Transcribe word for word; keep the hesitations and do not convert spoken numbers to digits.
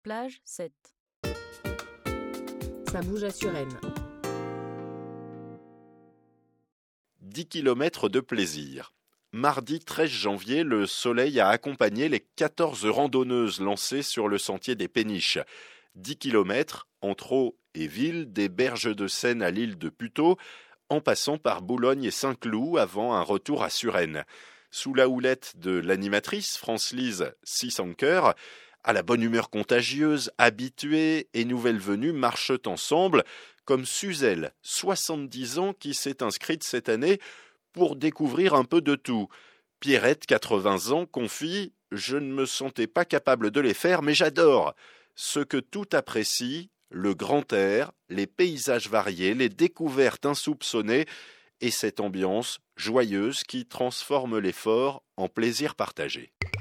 Plage sept. Ça bouge à Suresnes. dix kilomètres de plaisir. Mardi treize janvier, le soleil a accompagné les quatorze randonneuses lancées sur le sentier des Péniches. dix kilomètres entre eau et ville, des berges de Seine à l'île de Puteaux, en passant par Boulogne et Saint-Cloud avant un retour à Suresnes. Sous la houlette de l'animatrice France-Lise Sissanker, à la bonne humeur contagieuse, habitués et nouvelles venues marchent ensemble, comme Suzelle, soixante-dix ans, qui s'est inscrite cette année pour découvrir un peu de tout. Pierrette, quatre-vingts ans, confie « Je ne me sentais pas capable de les faire, mais j'adore !» Ce que tout apprécie, le grand air, les paysages variés, les découvertes insoupçonnées et cette ambiance joyeuse qui transforme l'effort en plaisir partagé.